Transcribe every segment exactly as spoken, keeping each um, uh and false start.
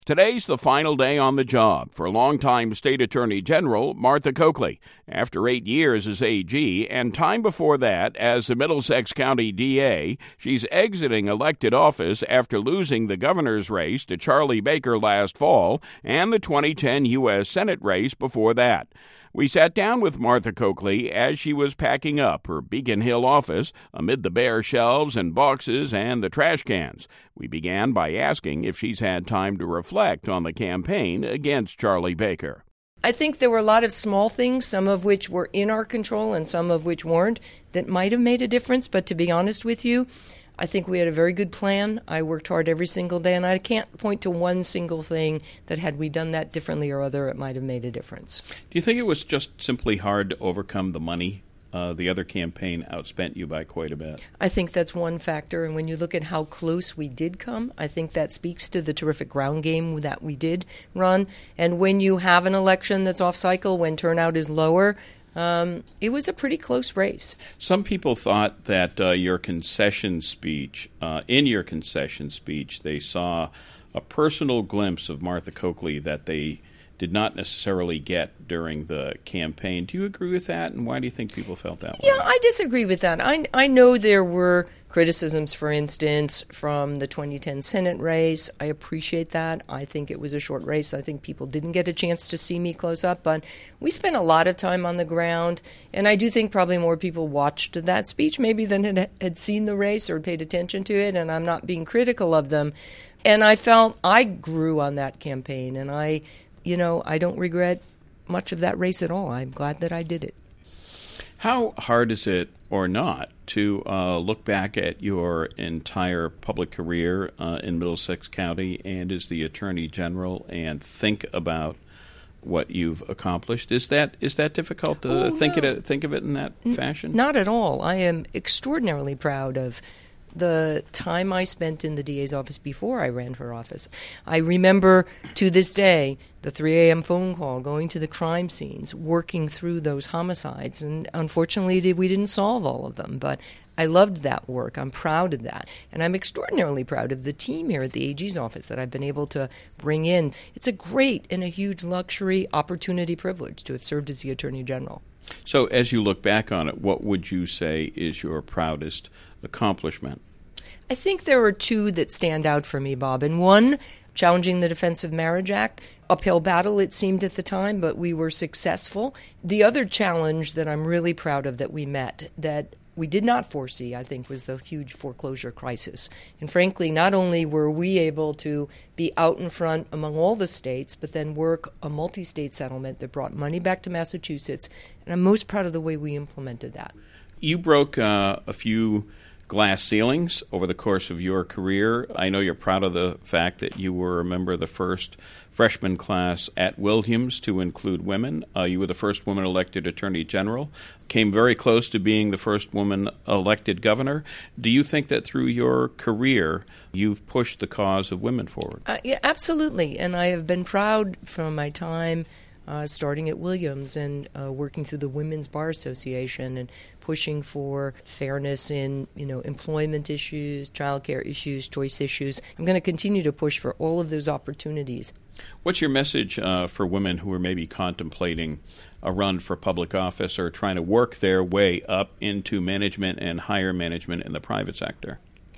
Today's the final day on the job for longtime State Attorney General Martha Coakley. After eight years as A G and time before that as the Middlesex County D A, she's exiting elected office after losing the governor's race to Charlie Baker last fall and the twenty ten U S Senate race before that. We sat down with Martha Coakley as she was packing up her Beacon Hill office amid the bare shelves and boxes and the trash cans. We began by asking if she's had time to reflect on the campaign against Charlie Baker. I think there were a lot of small things, some of which were in our control and some of which weren't, that might have made a difference. But to be honest with you, I think we had a very good plan. I worked hard every single day, and I can't point to one single thing that had we done that differently or other, it might have made a difference. Do you think it was just simply hard to overcome the money? Uh, the other campaign outspent you by quite a bit. I think that's one factor, and when you look at how close we did come, I think that speaks to the terrific ground game that we did run. And when you have an election that's off cycle, when turnout is lower, Um, it was a pretty close race. Some people thought that uh, your concession speech, uh, in your concession speech, they saw a personal glimpse of Martha Coakley that they did not necessarily get during the campaign. Do you agree with that, and why do you think people felt that way? Yeah, I disagree with that. I, I know there were criticisms, for instance, from the twenty ten Senate race. I appreciate that. I think it was a short race. I think people didn't get a chance to see me close up, but we spent a lot of time on the ground, and I do think probably more people watched that speech maybe than had, had seen the race or paid attention to it, and I'm not being critical of them. And I felt I grew on that campaign, and I, you know, I don't regret much of that race at all. I'm glad that I did it. How hard is it, or not, to uh, look back at your entire public career uh, in Middlesex County and as the Attorney General and think about what you've accomplished? Is that is that difficult to oh, think, no. it, think of it in that N- fashion? Not at all. I am extraordinarily proud of the time I spent in the D A's office before I ran for office. I remember to this day the three a.m. phone call, going to the crime scenes, working through those homicides. And unfortunately, we didn't solve all of them. But I loved that work. I'm proud of that. And I'm extraordinarily proud of the team here at the A G's office that I've been able to bring in. It's a great and a huge luxury, opportunity, privilege to have served as the Attorney General. So as you look back on it, what would you say is your proudest accomplishment? I think there are two that stand out for me, Bob. And one, challenging the Defense of Marriage Act. Uphill battle, it seemed at the time, but we were successful. The other challenge that I'm really proud of that we met, that we did not foresee, I think, was the huge foreclosure crisis. And frankly, not only were we able to be out in front among all the states, but then work a multi-state settlement that brought money back to Massachusetts. And I'm most proud of the way we implemented that. You broke uh, a few glass ceilings over the course of your career. I know you're proud of the fact that you were a member of the first freshman class at Williams to include women. Uh, you were the first woman elected Attorney General, came very close to being the first woman elected governor. Do you think that through your career you've pushed the cause of women forward? Uh, yeah, absolutely. And I have been proud from my time uh, starting at Williams and uh, working through the Women's Bar Association and pushing for fairness in, you know, employment issues, childcare issues, choice issues. I'm going to continue to push for all of those opportunities. What's your message uh, for women who are maybe contemplating a run for public office or trying to work their way up into management and higher management in the private sector?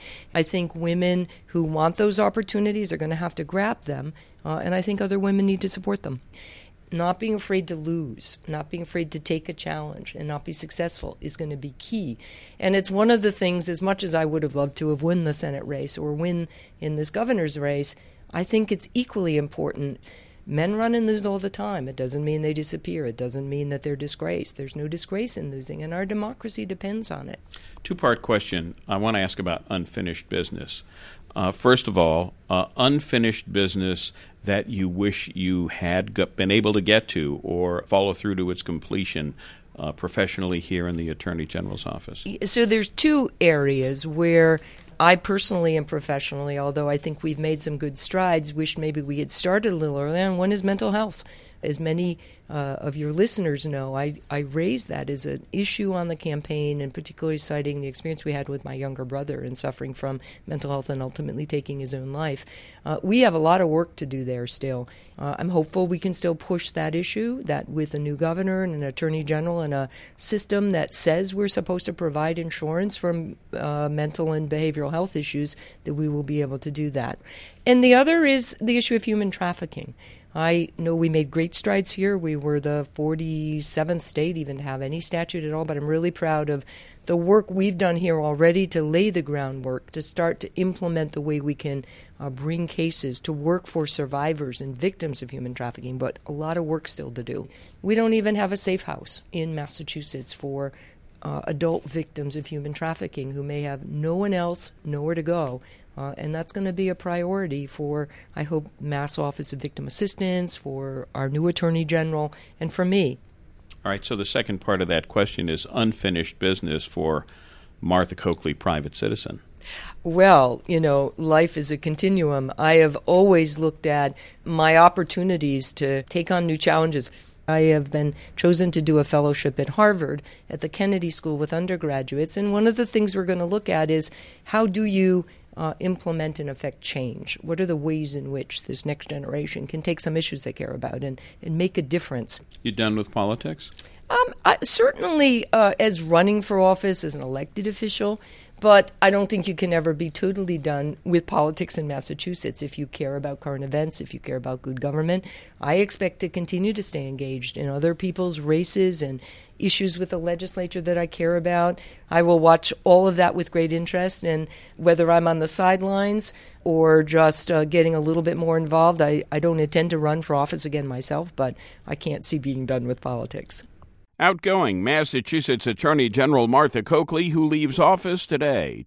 I think women who want those opportunities are going to have to grab them, uh, and I think other women need to support them. Not being afraid to lose, not being afraid to take a challenge and not be successful is going to be key. And it's one of the things, as much as I would have loved to have won the Senate race or win in this governor's race, I think it's equally important. Men run and lose all the time. It doesn't mean they disappear. It doesn't mean that they're disgraced. There's no disgrace in losing, and our democracy depends on it. Two-part question. I want to ask about unfinished business. Uh, first of all, uh, unfinished business that you wish you had got, been able to get to or follow through to its completion uh, professionally here in the Attorney General's office? So there's two areas where I personally and professionally, although I think we've made some good strides, wish maybe we had started a little earlier, and one is mental health. As many uh, of your listeners know, I, I raised that as an issue on the campaign, and particularly citing the experience we had with my younger brother in suffering from mental health and ultimately taking his own life. Uh, we have a lot of work to do there still. Uh, I'm hopeful we can still push that issue, that with a new governor and an attorney general and a system that says we're supposed to provide insurance for uh, mental and behavioral health issues, that we will be able to do that. And the other is the issue of human trafficking. I know we made great strides here. We were the forty-seventh state even to have any statute at all, but I'm really proud of the work we've done here already to lay the groundwork, to start to implement the way we can uh, bring cases, to work for survivors and victims of human trafficking, but a lot of work still to do. We don't even have a safe house in Massachusetts for uh, adult victims of human trafficking who may have no one else, nowhere to go. Uh, and that's going to be a priority for, I hope, Mass Office of Victim Assistance, for our new Attorney General, and for me. All right, so the second part of that question is unfinished business for Martha Coakley, private citizen. Well, you know, life is a continuum. I have always looked at my opportunities to take on new challenges. I have been chosen to do a fellowship at Harvard at the Kennedy School with undergraduates, and one of the things we're going to look at is how do you Uh, implement and affect change? What are the ways in which this next generation can take some issues they care about and, and make a difference? You done with politics? Um, I, certainly uh, as running for office, as an elected official, but I don't think you can ever be totally done with politics in Massachusetts if you care about current events, if you care about good government. I expect to continue to stay engaged in other people's races and issues with the legislature that I care about. I will watch all of that with great interest, and whether I'm on the sidelines or just uh, getting a little bit more involved, I, I don't intend to run for office again myself, but I can't see being done with politics. Outgoing Massachusetts Attorney General Martha Coakley, who leaves office today.